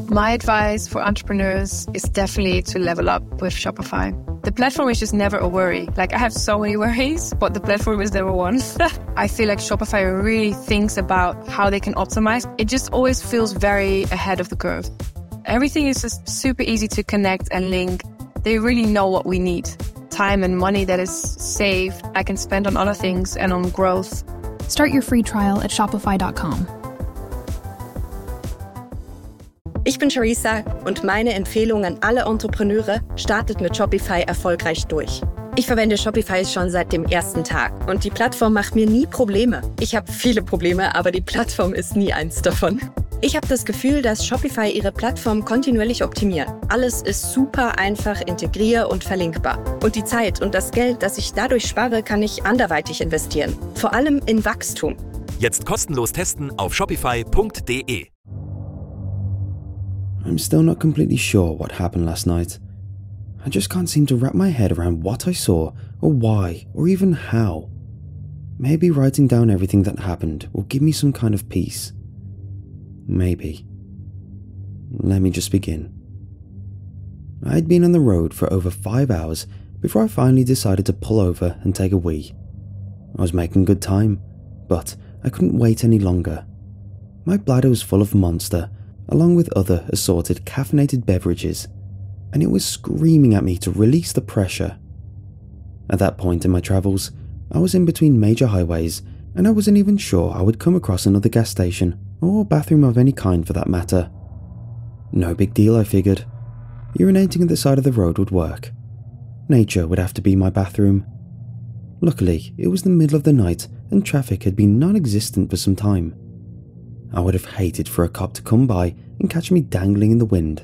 My advice for entrepreneurs is definitely to level up with Shopify. The platform is just never a worry. Like, I have so many worries, but the platform is number one. I feel like Shopify really thinks about how they can optimize. It just always feels very ahead of the curve. Everything is just super easy to connect and link. They really know what we need. Time and money that is saved, I can spend on other things and on growth. Start your free trial at shopify.com. Ich bin Charissa und meine Empfehlung an alle Entrepreneure: startet mit Shopify erfolgreich durch. Ich verwende Shopify schon seit dem ersten Tag und die Plattform macht mir nie Probleme. Ich habe viele Probleme, aber die Plattform ist nie eins davon. Ich habe das Gefühl, dass Shopify ihre Plattform kontinuierlich optimiert. Alles ist super einfach integrier- und verlinkbar. Und die Zeit und das Geld, das ich dadurch spare, kann ich anderweitig investieren. Vor allem in Wachstum. Jetzt kostenlos testen auf shopify.de. I'm still not completely sure what happened last night. I just can't seem to wrap my head around what I saw, or why, or even how. Maybe writing down everything that happened will give me some kind of peace. Maybe. Let me just begin. I'd been on the road for over 5 hours before I finally decided to pull over and take a wee. I was making good time, but I couldn't wait any longer. My bladder was full of Monster, along with other assorted caffeinated beverages, and it was screaming at me to release the pressure. At that point in my travels, I was in between major highways, and I wasn't even sure I would come across another gas station, or bathroom of any kind for that matter. No big deal, I figured. Urinating at the side of the road would work. Nature would have to be my bathroom. Luckily, it was the middle of the night and traffic had been non-existent for some time. I would have hated for a cop to come by and catch me dangling in the wind.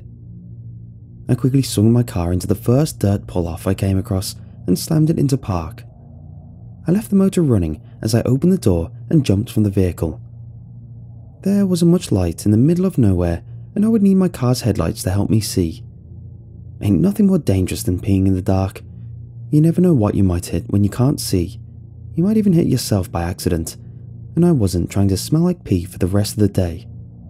I quickly swung my car into the first dirt pull-off I came across and slammed it into park. I left the motor running as I opened the door and jumped from the vehicle. There wasn't much light in the middle of nowhere, and I would need my car's headlights to help me see. Ain't nothing more dangerous than peeing in the dark. You never know what you might hit when you can't see. You might even hit yourself by accident, and I wasn't trying to smell like pee for the rest of the day.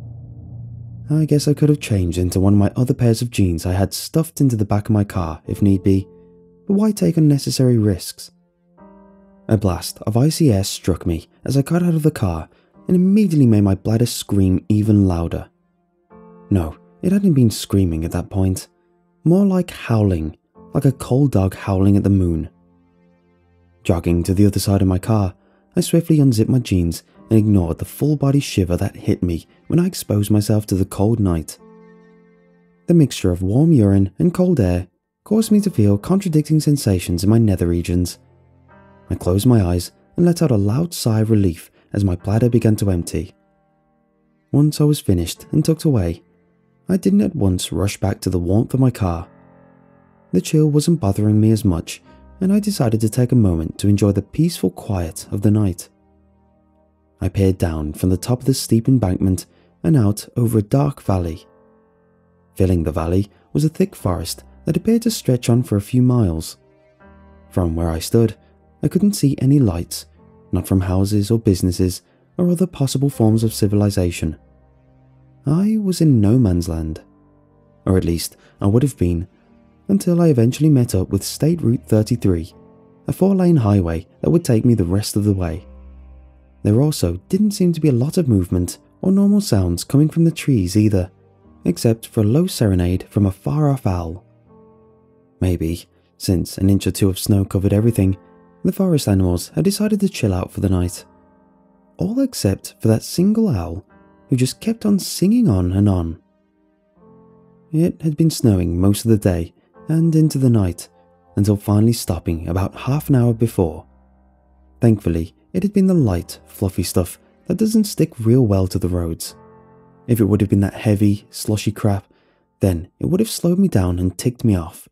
I guess I could have changed into one of my other pairs of jeans I had stuffed into the back of my car if need be, but why take unnecessary risks? A blast of icy air struck me as I got out of the car and immediately made my bladder scream even louder. No, it hadn't been screaming at that point. More like howling, like a cold dog howling at the moon. Jogging to the other side of my car, I swiftly unzipped my jeans and ignored the full-body shiver that hit me when I exposed myself to the cold night. The mixture of warm urine and cold air caused me to feel contradicting sensations in my nether regions. I closed my eyes and let out a loud sigh of relief as my bladder began to empty. Once I was finished and tucked away, I didn't at once rush back to the warmth of my car. The chill wasn't bothering me as much, and I decided to take a moment to enjoy the peaceful quiet of the night. I peered down from the top of the steep embankment and out over a dark valley. Filling the valley was a thick forest that appeared to stretch on for a few miles. From where I stood, I couldn't see any lights, not from houses or businesses or other possible forms of civilization. I was in no man's land, or at least I would have been, until I eventually met up with State Route 33, a 4-lane highway that would take me the rest of the way. There also didn't seem to be a lot of movement or normal sounds coming from the trees either, except for a low serenade from a far-off owl. Maybe, since an inch or two of snow covered everything, the forest animals had decided to chill out for the night. All except for that single owl who just kept on singing on and on. It had been snowing most of the day and into the night, until finally stopping about half an hour before. Thankfully, it had been the light, fluffy stuff that doesn't stick real well to the roads. If it would have been that heavy, slushy crap, then it would have slowed me down and ticked me off.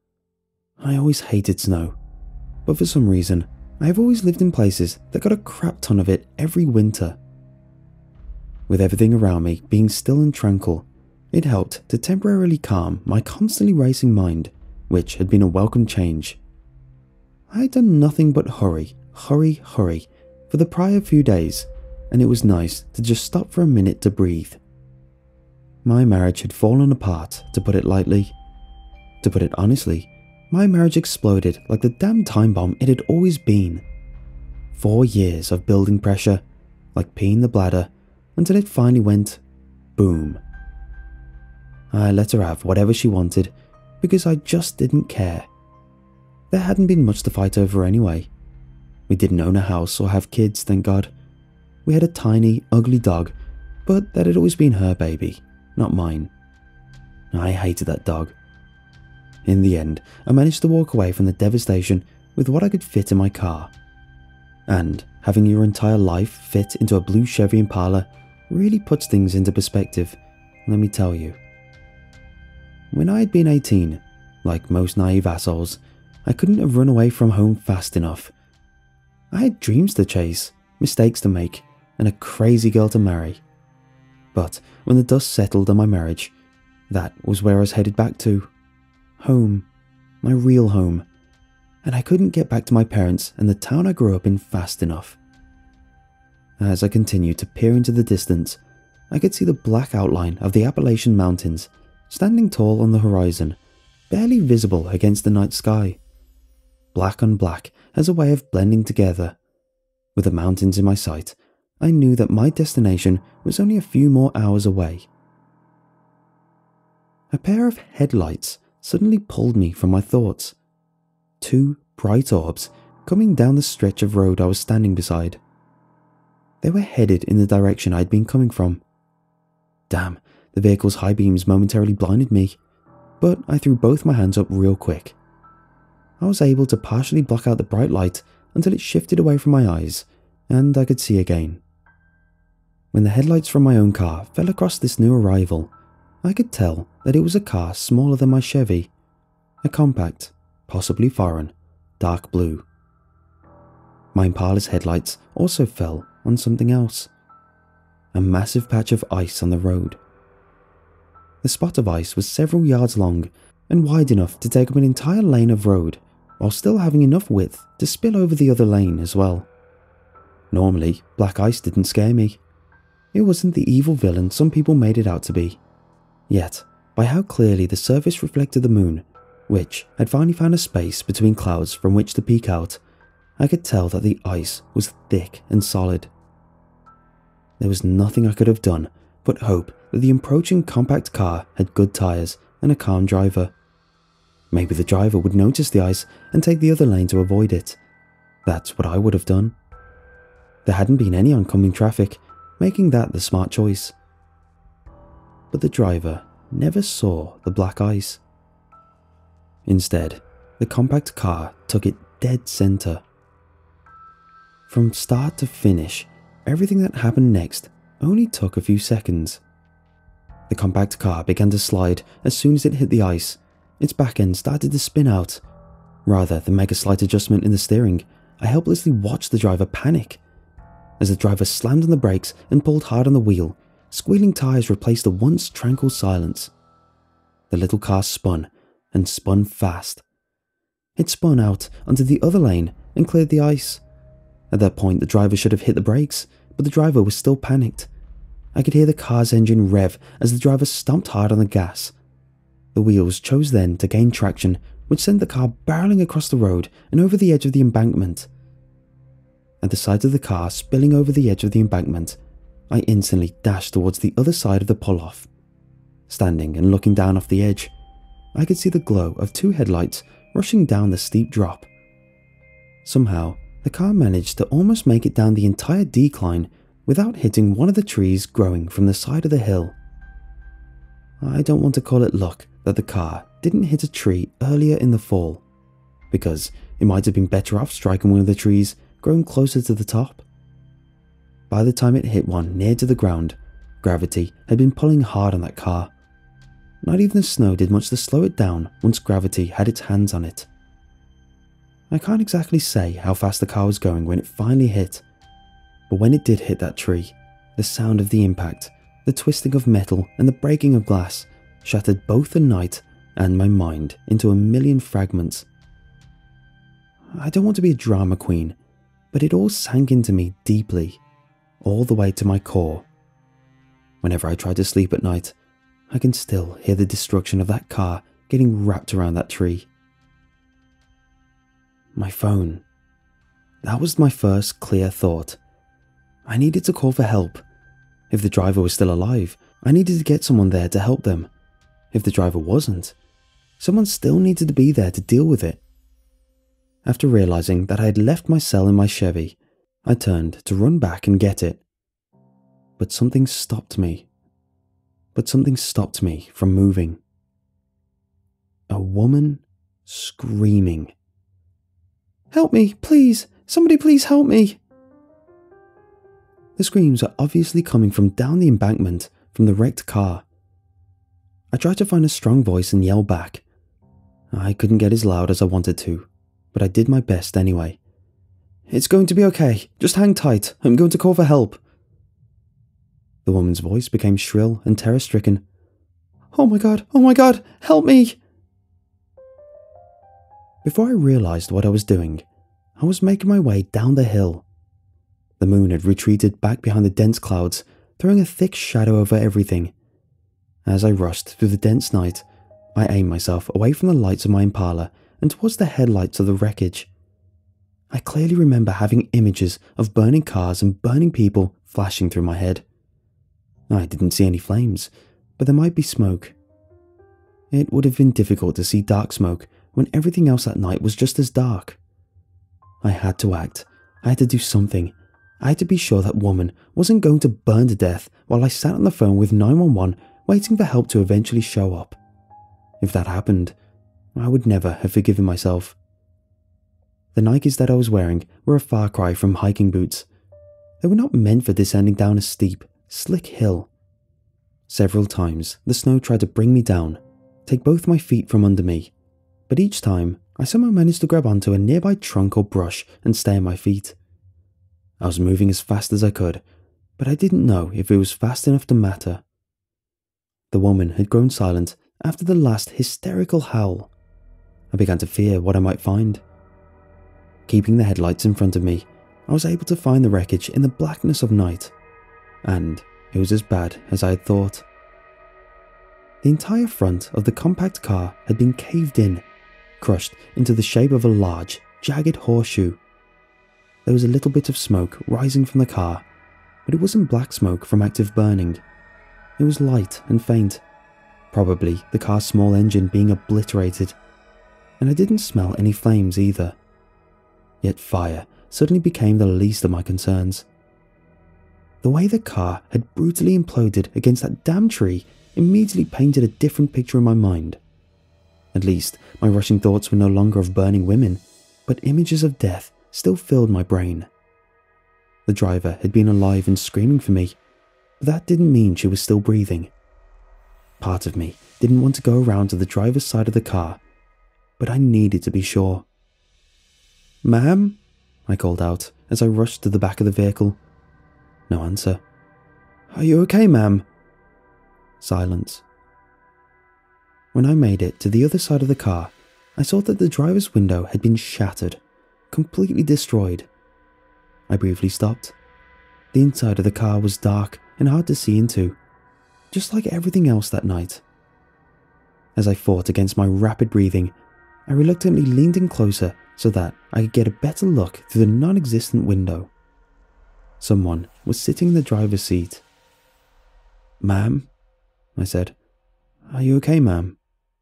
I always hated snow, but for some reason, I have always lived in places that got a crap ton of it every winter. With everything around me being still and tranquil, it helped to temporarily calm my constantly racing mind, which had been a welcome change. I had done nothing but hurry for the prior few days, and it was nice to just stop for a minute to breathe. My marriage had fallen apart, to put it lightly. To put it honestly, my marriage exploded like the damn time bomb it had always been. 4 years of building pressure, like peeing the bladder, until it finally went boom. I let her have whatever she wanted because I just didn't care. There hadn't been much to fight over anyway. We didn't own a house or have kids, thank God. We had a tiny, ugly dog, but that had always been her baby, not mine. I hated that dog. In the end, I managed to walk away from the devastation with what I could fit in my car. And having your entire life fit into a blue Chevy Impala really puts things into perspective, let me tell you. When I had been 18, like most naive assholes, I couldn't have run away from home fast enough. I had dreams to chase, mistakes to make, and a crazy girl to marry. But when the dust settled on my marriage, that was where I was headed back to. Home. My real home. And I couldn't get back to my parents and the town I grew up in fast enough. As I continued to peer into the distance, I could see the black outline of the Appalachian Mountains standing tall on the horizon, barely visible against the night sky. Black on black as a way of blending together. With the mountains in my sight, I knew that my destination was only a few more hours away. A pair of headlights suddenly pulled me from my thoughts. 2 bright orbs coming down the stretch of road I was standing beside. They were headed in the direction I had been coming from. Damn, the vehicle's high beams momentarily blinded me, but I threw both my hands up real quick. I was able to partially block out the bright light until it shifted away from my eyes, and I could see again. When the headlights from my own car fell across this new arrival, I could tell that it was a car smaller than my Chevy. A compact, possibly foreign, dark blue. My Impala's headlights also fell on something else. A massive patch of ice on the road. The spot of ice was several yards long and wide enough to take up an entire lane of road, while still having enough width to spill over the other lane as well. Normally, black ice didn't scare me. It wasn't the evil villain some people made it out to be. Yet, by how clearly the surface reflected the moon, which had finally found a space between clouds from which to peek out, I could tell that the ice was thick and solid. There was nothing I could have done but hope that the approaching compact car had good tyres and a calm driver. Maybe the driver would notice the ice and take the other lane to avoid it. That's what I would have done. There hadn't been any oncoming traffic, making that the smart choice. But the driver never saw the black ice. Instead, the compact car took it dead center. From start to finish, everything that happened next only took a few seconds. The compact car began to slide as soon as it hit the ice. Its back end started to spin out. Rather than make a slight adjustment in the steering, I helplessly watched the driver panic. As the driver slammed on the brakes and pulled hard on the wheel, squealing tires replaced the once tranquil silence. The little car spun, and spun fast. It spun out onto the other lane and cleared the ice. At that point, the driver should have hit the brakes, but the driver was still panicked. I could hear the car's engine rev as the driver stomped hard on the gas. The wheels chose then to gain traction, which sent the car barreling across the road and over the edge of the embankment. At the sight of the car spilling over the edge of the embankment, I instantly dashed towards the other side of the pull-off. Standing and looking down off the edge, I could see the glow of 2 headlights rushing down the steep drop. Somehow, the car managed to almost make it down the entire decline without hitting one of the trees growing from the side of the hill. I don't want to call it luck that the car didn't hit a tree earlier in the fall, because it might have been better off striking one of the trees growing closer to the top. By the time it hit one near to the ground, gravity had been pulling hard on that car. Not even the snow did much to slow it down once gravity had its hands on it. I can't exactly say how fast the car was going when it finally hit, but when it did hit that tree, the sound of the impact, the twisting of metal and the breaking of glass shattered both the night and my mind into a million fragments. I don't want to be a drama queen, but it all sank into me deeply, all the way to my core. Whenever I tried to sleep at night, I can still hear the destruction of that car getting wrapped around that tree. My phone. That was my first clear thought. I needed to call for help. If the driver was still alive, I needed to get someone there to help them. If the driver wasn't, someone still needed to be there to deal with it. After realizing that I had left my cell in my Chevy, I turned to run back and get it. But something stopped me from moving. A woman screaming. "Help me, please! Somebody please help me!" The screams are obviously coming from down the embankment from the wrecked car. I tried to find a strong voice and yell back. I couldn't get as loud as I wanted to, but I did my best anyway. "It's going to be okay. Just hang tight. I'm going to call for help." The woman's voice became shrill and terror-stricken. Oh my God, help me!" Before I realized what I was doing, I was making my way down the hill. The moon had retreated back behind the dense clouds, throwing a thick shadow over everything. As I rushed through the dense night, I aimed myself away from the lights of my Impala and towards the headlights of the wreckage. I clearly remember having images of burning cars and burning people flashing through my head. I didn't see any flames, but there might be smoke. It would have been difficult to see dark smoke when everything else that night was just as dark. I had to act. I had to do something. I had to be sure that woman wasn't going to burn to death while I sat on the phone with 911 waiting for help to eventually show up. If that happened, I would never have forgiven myself. The Nikes that I was wearing were a far cry from hiking boots. They were not meant for descending down a steep, slick hill. Several times, the snow tried to bring me down, take both my feet from under me, but each time, I somehow managed to grab onto a nearby trunk or brush and stay on my feet. I was moving as fast as I could, but I didn't know if it was fast enough to matter. The woman had grown silent after the last hysterical howl. I began to fear what I might find. Keeping the headlights in front of me, I was able to find the wreckage in the blackness of night, and it was as bad as I had thought. The entire front of the compact car had been caved in, crushed into the shape of a large, jagged horseshoe. There was a little bit of smoke rising from the car, but it wasn't black smoke from active burning. It was light and faint, probably the car's small engine being obliterated, and I didn't smell any flames either. Yet fire suddenly became the least of my concerns. The way the car had brutally imploded against that damn tree immediately painted a different picture in my mind. At least, my rushing thoughts were no longer of burning women, but images of death still filled my brain. The driver had been alive and screaming for me, but that didn't mean she was still breathing. Part of me didn't want to go around to the driver's side of the car, but I needed to be sure. "Ma'am?" I called out as I rushed to the back of the vehicle. No answer. "Are you okay, ma'am?" Silence. When I made it to the other side of the car, I saw that the driver's window had been shattered, completely destroyed. I briefly stopped. The inside of the car was dark and hard to see into, just like everything else that night. As I fought against my rapid breathing, I reluctantly leaned in closer so that I could get a better look through the non-existent window. Someone was sitting in the driver's seat. "Ma'am?" I said. "Are you okay, ma'am?"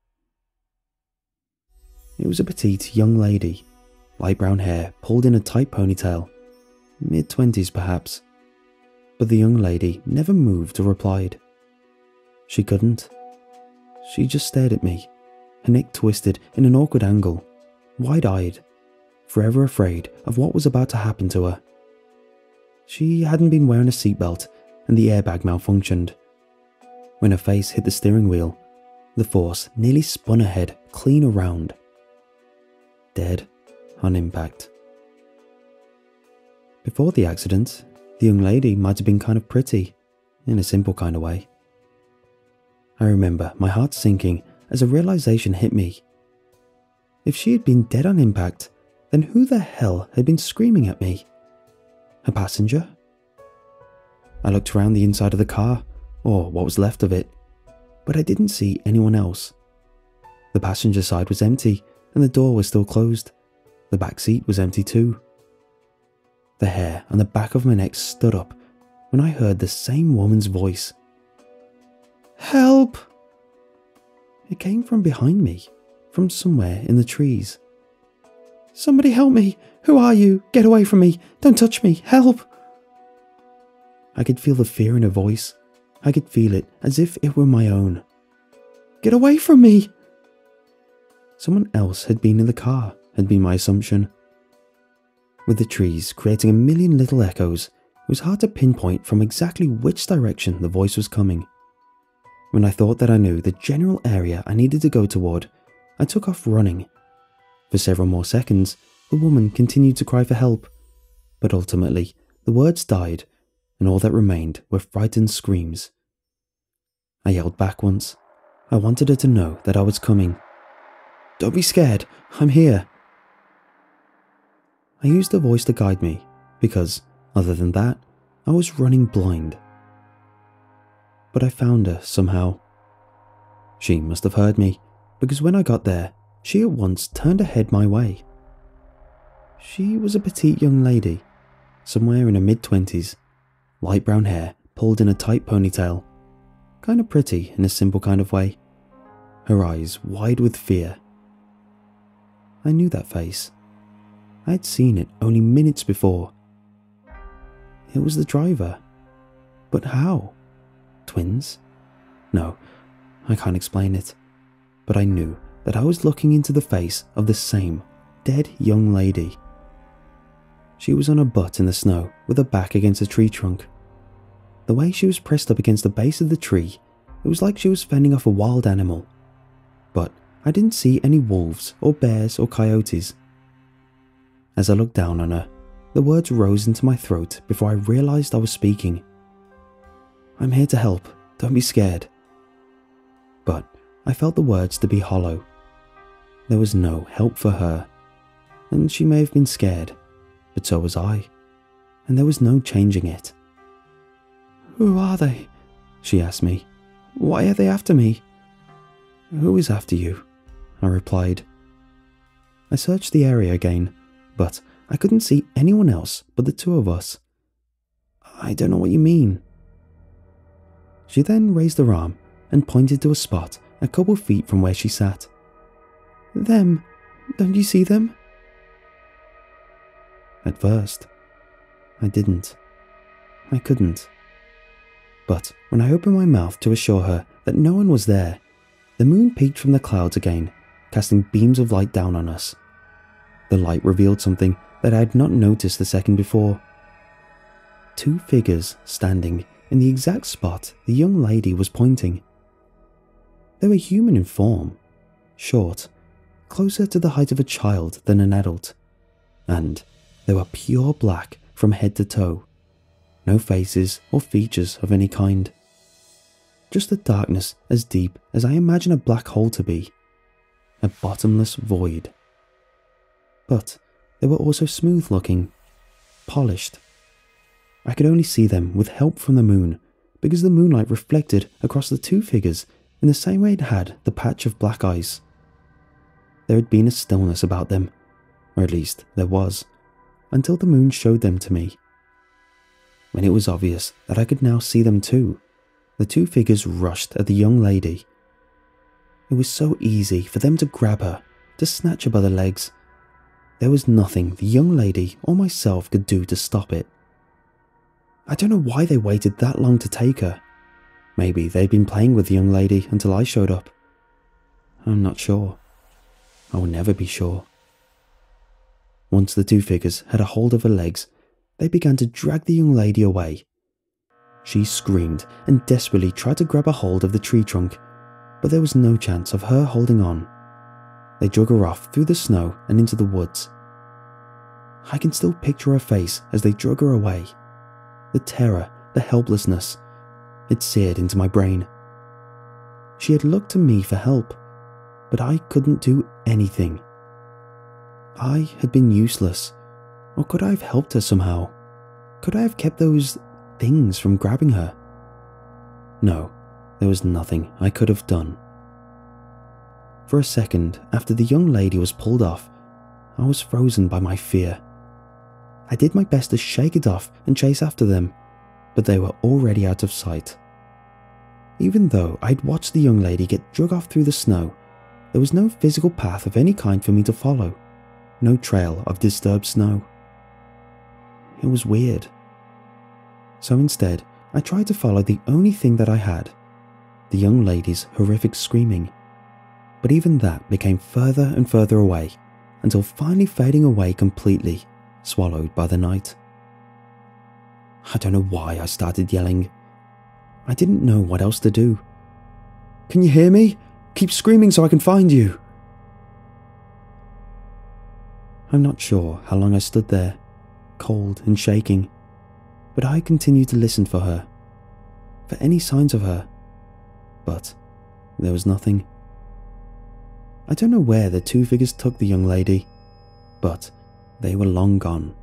It was a petite young lady, light brown hair pulled in a tight ponytail, mid-20s perhaps. But the young lady never moved or replied. She couldn't. She just stared at me, her neck twisted in an awkward angle, wide-eyed, forever afraid of what was about to happen to her. She hadn't been wearing a seatbelt and the airbag malfunctioned. When her face hit the steering wheel, the force nearly spun her head clean around. Dead on impact. Before the accident, the young lady might have been kind of pretty, in a simple kind of way. I remember my heart sinking as a realization hit me. If she had been dead on impact, then who the hell had been screaming at me? A passenger? I looked around the inside of the car, or what was left of it. but I didn't see anyone else. The passenger side was empty and the door was still closed. The back seat was empty too. The hair on the back of my neck stood up when I heard the same woman's voice. "Help!" It came from behind me, from somewhere in the trees. "Somebody help me! Who are you? Get away from me! Don't touch me! Help!" I could feel the fear in her voice. I could feel it as if it were my own. "Get away from me!" Someone else had been in the car, had been my assumption. With the trees creating a million little echoes, it was hard to pinpoint from exactly which direction the voice was coming. When I thought that I knew the general area I needed to go toward, I took off running. For several more seconds, the woman continued to cry for help, but ultimately the words died and all that remained were frightened screams. I yelled back once. I wanted her to know that I was coming. "Don't be scared, I'm here." I used her voice to guide me, because, other than that, I was running blind. But I found her somehow. She must have heard me, because when I got there, she at once turned her head my way. She was a petite young lady, somewhere in her mid-20s, light brown hair pulled in a tight ponytail, kind of pretty in a simple kind of way, her eyes wide with fear. I knew that face. I had seen it only minutes before. It was the driver. But how? Twins? No, I can't explain it. But I knew that I was looking into the face of the same dead young lady. She was on her butt in the snow with her back against a tree trunk. The way she was pressed up against the base of the tree, it was like she was fending off a wild animal. But I didn't see any wolves or bears or coyotes. As I looked down on her, the words rose into my throat before I realized I was speaking. "I'm here to help, don't be scared." But I felt the words to be hollow. There was no help for her, and she may have been scared, but so was I, and there was no changing it. "Who are they?" she asked me. "Why are they after me?" "Who is after you?" I replied. I searched the area again, but I couldn't see anyone else but the two of us. "I don't know what you mean." She then raised her arm and pointed to a spot a couple feet from where she sat. "Them, don't you see them?" At first, I didn't. I couldn't. But when I opened my mouth to assure her that no one was there, the moon peeked from the clouds again, casting beams of light down on us. The light revealed something that I had not noticed the second before. Two figures standing in the exact spot the young lady was pointing. They were human in form, short, closer to the height of a child than an adult, and they were pure black from head to toe, no faces or features of any kind. Just a darkness as deep as I imagine a black hole to be, a bottomless void. But they were also smooth looking, polished. I could only see them with help from the moon, because the moonlight reflected across the two figures in the same way it had the patch of black ice. There had been a stillness about them, or at least there was, until the moon showed them to me. When it was obvious that I could now see them too, the two figures rushed at the young lady. It was so easy for them to grab her, to snatch her by the legs. There was nothing the young lady or myself could do to stop it. I don't know why they waited that long to take her. Maybe they'd been playing with the young lady until I showed up. I'm not sure. I will never be sure. Once the two figures had a hold of her legs, they began to drag the young lady away. She screamed and desperately tried to grab a hold of the tree trunk, but there was no chance of her holding on. They drug her off through the snow and into the woods. I can still picture her face as they drug her away. The terror, the helplessness, it seared into my brain. She had looked to me for help, but I couldn't do anything. I had been useless, or could I have helped her somehow? Could I have kept those things from grabbing her? No, There was nothing I could have done. For a second, after the young lady was pulled off, I was frozen by my fear. I did my best to shake it off and chase after them, but they were already out of sight. Even though I'd watched the young lady get dragged off through the snow, there was no physical path of any kind for me to follow, no trail of disturbed snow. It was weird. So instead, I tried to follow the only thing that I had, the young lady's horrific screaming. But even that became further and further away, until finally fading away completely, swallowed by the night. I don't know why I started yelling. I didn't know what else to do. "Can you hear me? Keep screaming so I can find you." I'm not sure how long I stood there, cold and shaking, but I continued to listen for her, for any signs of her. But there was nothing. I don't know where the two figures took the young lady, but they were long gone.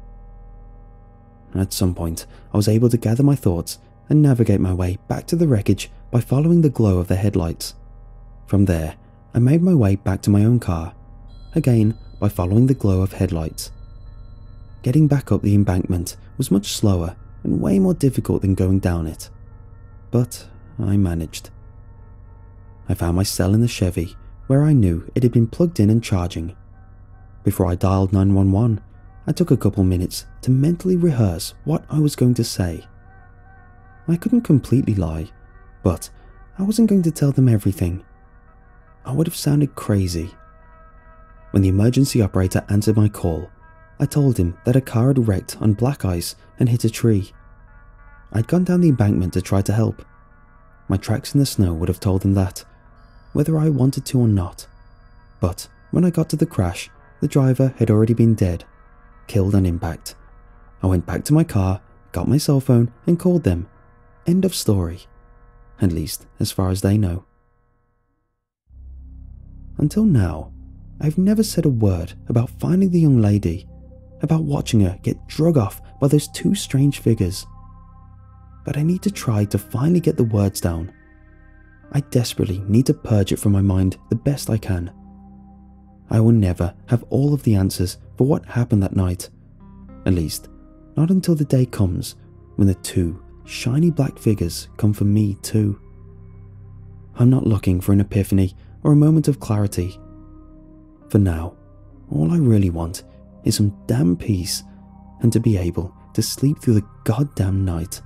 At some point, I was able to gather my thoughts and navigate my way back to the wreckage by following the glow of the headlights. From there, I made my way back to my own car, again by following the glow of headlights. Getting back up the embankment was much slower and way more difficult than going down it, but I managed. I found my cell in the Chevy, where I knew it had been plugged in and charging. Before I dialed 911, I took a couple minutes to mentally rehearse what I was going to say. I couldn't completely lie, but I wasn't going to tell them everything. I would have sounded crazy. When the emergency operator answered my call, I told him that a car had wrecked on black ice and hit a tree. I'd gone down the embankment to try to help. My tracks in the snow would have told him that, whether I wanted to or not. But when I got to the crash, the driver had already been dead, killed on impact. I went back to my car, got my cell phone and called them. End of story. At least as far as they know. Until now, I've never said a word about finding the young lady, about watching her get dragged off by those two strange figures. But I need to try to finally get the words down. I desperately need to purge it from my mind the best I can. I will never have all of the answers for what happened that night. At least, not until the day comes when the two shiny black figures come for me too. I'm not looking for an epiphany or a moment of clarity. For now, all I really want is some damn peace and to be able to sleep through the goddamn night.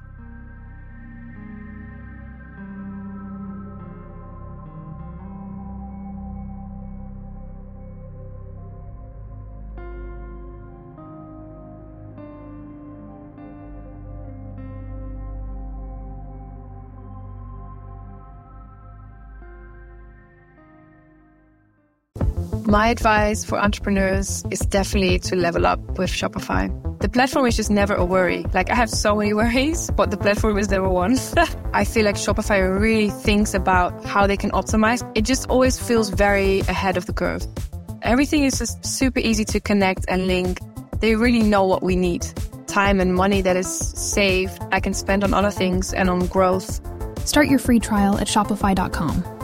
My advice for entrepreneurs is definitely to level up with Shopify. The platform is just never a worry. Like, I have so many worries, but the platform is never one. I feel like Shopify really thinks about how they can optimize. It just always feels very ahead of the curve. Everything is just super easy to connect and link. They really know what we need. Time and money that is saved, I can spend on other things and on growth. Start your free trial at Shopify.com.